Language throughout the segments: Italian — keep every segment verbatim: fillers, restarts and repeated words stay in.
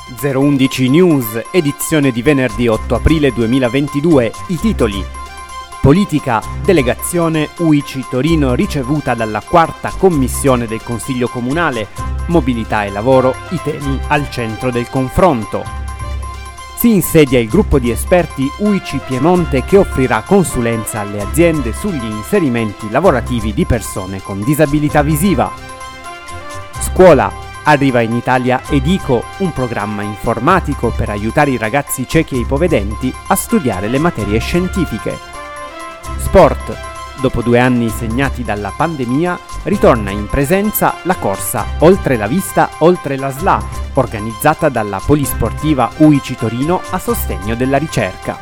zero undici News, edizione di venerdì otto aprile duemilaventidue. I titoli: politica, delegazione U I C I Torino ricevuta dalla quarta commissione del Consiglio Comunale, mobilità e lavoro, i temi al centro del confronto. Si insedia il gruppo di esperti U I C I Piemonte che offrirà consulenza alle aziende sugli inserimenti lavorativi di persone con disabilità visiva. Scuola. Arriva in Italia Edico, un programma informatico per aiutare i ragazzi ciechi e ipovedenti a studiare le materie scientifiche. Sport. Dopo due anni segnati dalla pandemia, ritorna in presenza la corsa Oltre la Vista, Oltre la S L A, organizzata dalla Polisportiva U I C I Torino a sostegno della ricerca.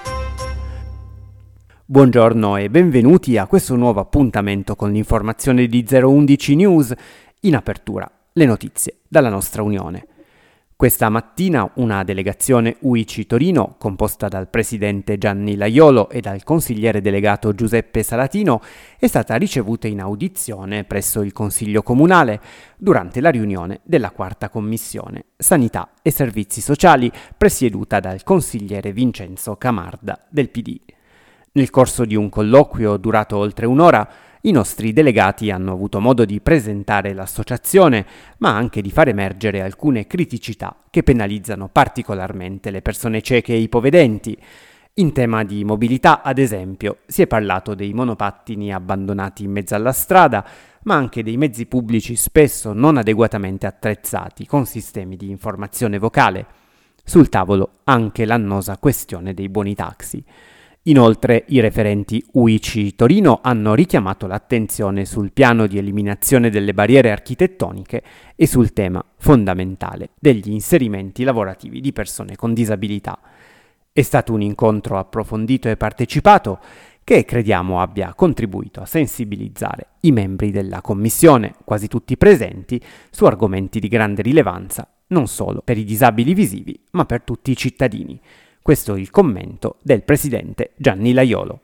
Buongiorno e benvenuti a questo nuovo appuntamento con l'informazione di zero undici News. In apertura, le notizie dalla nostra Unione. Questa mattina una delegazione U I C I Torino, composta dal presidente Gianni Laiolo e dal consigliere delegato Giuseppe Salatino, è stata ricevuta in audizione presso il Consiglio Comunale durante la riunione della quarta commissione Sanità e Servizi Sociali, presieduta dal consigliere Vincenzo Camarda del P D. Nel corso di un colloquio durato oltre un'ora, i nostri delegati hanno avuto modo di presentare l'associazione, ma anche di far emergere alcune criticità che penalizzano particolarmente le persone cieche e ipovedenti. In tema di mobilità, ad esempio, si è parlato dei monopattini abbandonati in mezzo alla strada, ma anche dei mezzi pubblici spesso non adeguatamente attrezzati con sistemi di informazione vocale. Sul tavolo anche l'annosa questione dei buoni taxi. Inoltre i referenti U I C I Torino hanno richiamato l'attenzione sul piano di eliminazione delle barriere architettoniche e sul tema fondamentale degli inserimenti lavorativi di persone con disabilità. È stato un incontro approfondito e partecipato che crediamo abbia contribuito a sensibilizzare i membri della Commissione, quasi tutti presenti, su argomenti di grande rilevanza, non solo per i disabili visivi, ma per tutti i cittadini. Questo è il commento del presidente Gianni Laiolo.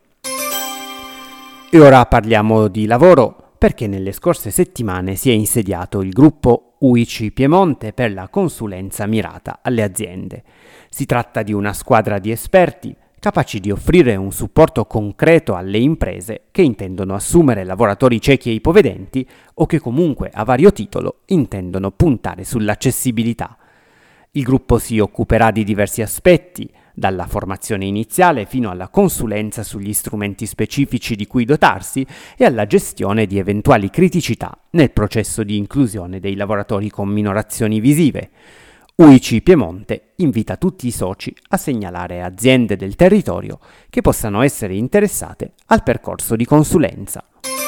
E ora parliamo di lavoro, perché nelle scorse settimane si è insediato il gruppo U I C I Piemonte per la consulenza mirata alle aziende. Si tratta di una squadra di esperti capaci di offrire un supporto concreto alle imprese che intendono assumere lavoratori ciechi e ipovedenti o che comunque a vario titolo intendono puntare sull'accessibilità. Il gruppo si occuperà di diversi aspetti, dalla formazione iniziale fino alla consulenza sugli strumenti specifici di cui dotarsi e alla gestione di eventuali criticità nel processo di inclusione dei lavoratori con minorazioni visive. U I C I Piemonte invita tutti i soci a segnalare aziende del territorio che possano essere interessate al percorso di consulenza.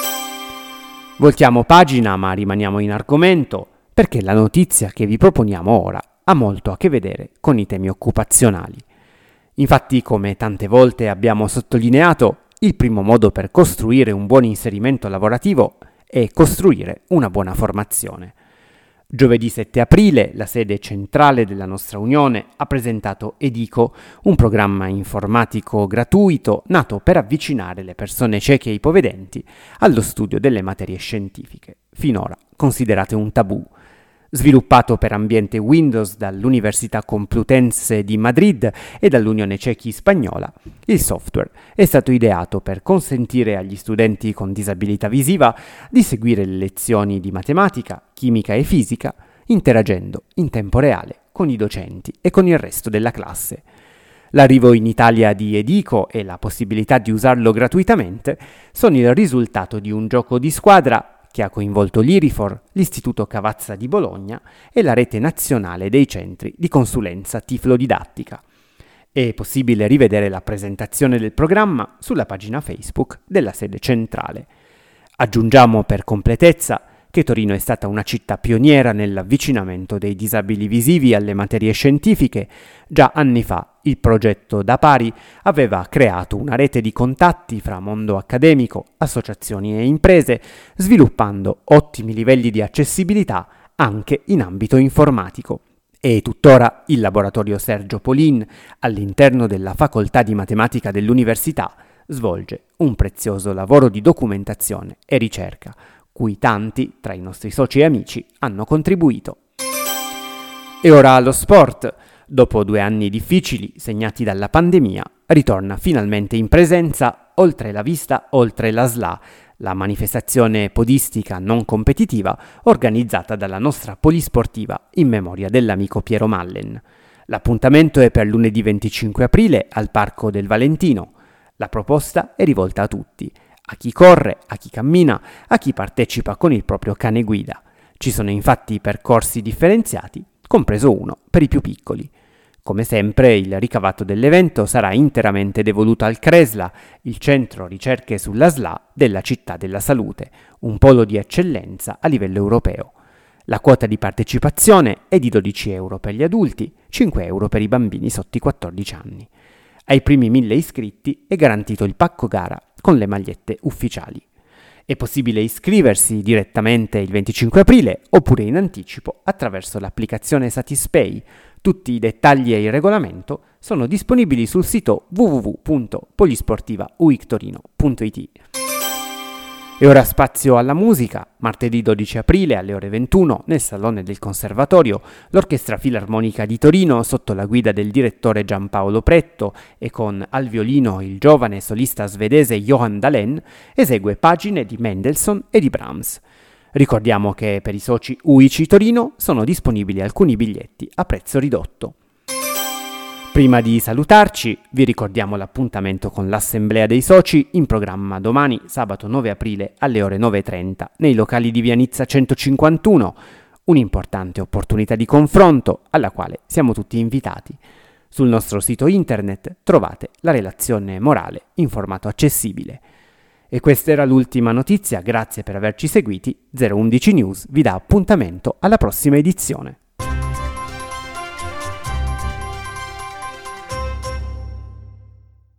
Voltiamo pagina, ma rimaniamo in argomento, perché la notizia che vi proponiamo ora ha molto a che vedere con i temi occupazionali. Infatti, come tante volte abbiamo sottolineato, il primo modo per costruire un buon inserimento lavorativo è costruire una buona formazione. Giovedì sette aprile la sede centrale della nostra Unione ha presentato Edico, un programma informatico gratuito nato per avvicinare le persone cieche e ipovedenti allo studio delle materie scientifiche, finora considerate un tabù. Sviluppato per ambiente Windows dall'Università Complutense di Madrid e dall'Unione Cechi Spagnola, il software è stato ideato per consentire agli studenti con disabilità visiva di seguire le lezioni di matematica, chimica e fisica, interagendo in tempo reale con i docenti e con il resto della classe. L'arrivo in Italia di Edico e la possibilità di usarlo gratuitamente sono il risultato di un gioco di squadra che ha coinvolto l'Irifor, l'Istituto Cavazza di Bologna e la Rete Nazionale dei Centri di Consulenza Tiflodidattica. È possibile rivedere la presentazione del programma sulla pagina Facebook della sede centrale. Aggiungiamo per completezza che Torino è stata una città pioniera nell'avvicinamento dei disabili visivi alle materie scientifiche. Già anni fa il progetto Da Pari aveva creato una rete di contatti fra mondo accademico, associazioni e imprese, sviluppando ottimi livelli di accessibilità anche in ambito informatico. E tuttora il laboratorio Sergio Polin, all'interno della Facoltà di Matematica dell'Università, svolge un prezioso lavoro di documentazione e ricerca, cui tanti tra i nostri soci e amici hanno contribuito. E ora allo sport. Dopo due anni difficili segnati dalla pandemia, ritorna finalmente in presenza Oltre la Vista, Oltre la S L A, la manifestazione podistica non competitiva organizzata dalla nostra polisportiva in memoria dell'amico Piero Mallen. L'appuntamento è per lunedì venticinque aprile al Parco del Valentino. La proposta è rivolta a tutti, a chi corre, a chi cammina, a chi partecipa con il proprio cane guida. Ci sono infatti percorsi differenziati, compreso uno per i più piccoli. Come sempre, il ricavato dell'evento sarà interamente devoluto al CRESLA, il centro ricerche sulla S L A della Città della Salute, un polo di eccellenza a livello europeo. La quota di partecipazione è di dodici euro per gli adulti, cinque euro per i bambini sotto i quattordici anni. Ai primi mille iscritti è garantito il pacco gara con le magliette ufficiali. È possibile iscriversi direttamente il venticinque aprile oppure in anticipo attraverso l'applicazione Satispay. Tutti i dettagli e il regolamento sono disponibili sul sito w w w punto polisportiva u i c torino punto i t. E ora spazio alla musica. Martedì dodici aprile alle ore ventuno nel Salone del Conservatorio l'Orchestra Filarmonica di Torino sotto la guida del direttore Giampaolo Pretto e con al violino il giovane solista svedese Johan Dahlén esegue pagine di Mendelssohn e di Brahms. Ricordiamo che per i soci U I C Torino sono disponibili alcuni biglietti a prezzo ridotto. Prima di salutarci, vi ricordiamo l'appuntamento con l'Assemblea dei Soci in programma domani, sabato nove aprile alle ore nove e trenta, nei locali di Via Nizza centocinquantuno, un'importante opportunità di confronto alla quale siamo tutti invitati. Sul nostro sito internet trovate la relazione morale in formato accessibile. E questa era l'ultima notizia, grazie per averci seguiti. zero undici News vi dà appuntamento alla prossima edizione.